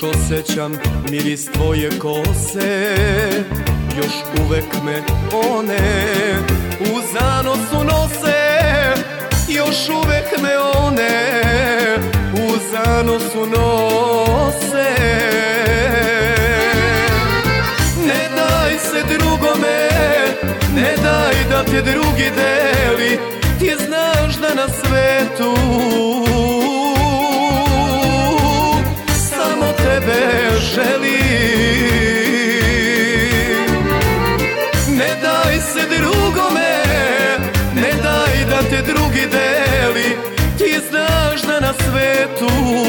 Još osjećam miris tvoje kose, još uvek me one u zanosu nose, još uvek me one u zanosu nose. Ne daj se drugome, ne daj da te drugi deli, ti znaš da na svetu samo tebe želim. Ne daj se drugome, ne daj da te drugi deli, ti znaš da na svetu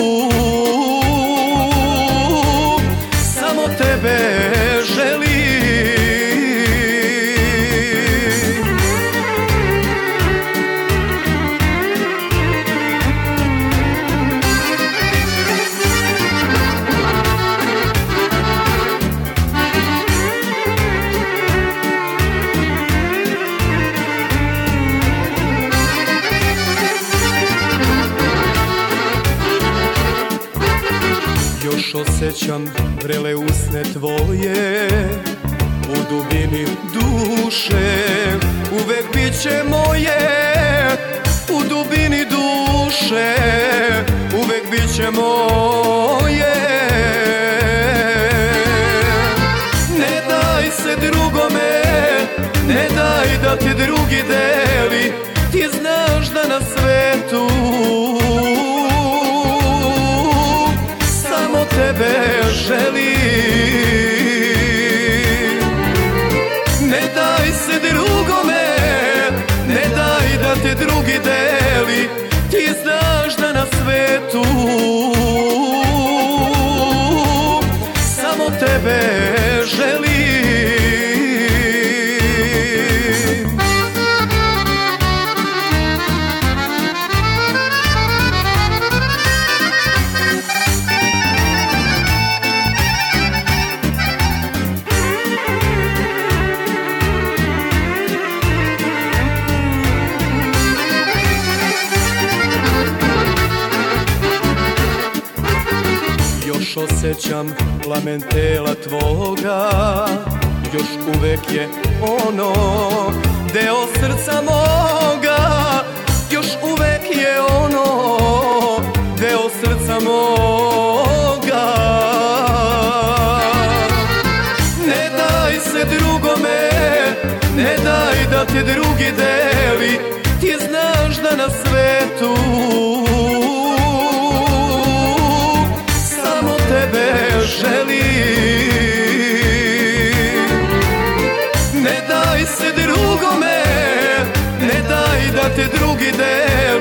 samo tebe želim. Još osjećam vrele usne tvoje u dubini duše, uvek bit će moje u dubini duše, uvek bit će moje. Ne daj se drugome, ne daj da te drugi deli, ti znaš da na svetu tebe želim. Ne daj se drugome, ne daj da te drugi deli, ti znaš da na svetu samo tebe želim. Još osjećam plamen tela tvoga, još uvek je ono deo srca moga, još uvek je ono deo srca moga. Ne daj se drugome, ne daj da te drugi deli, ti znaš da na svetu tebe želim. Ne daj se drugome, ne daj da te drugi deli,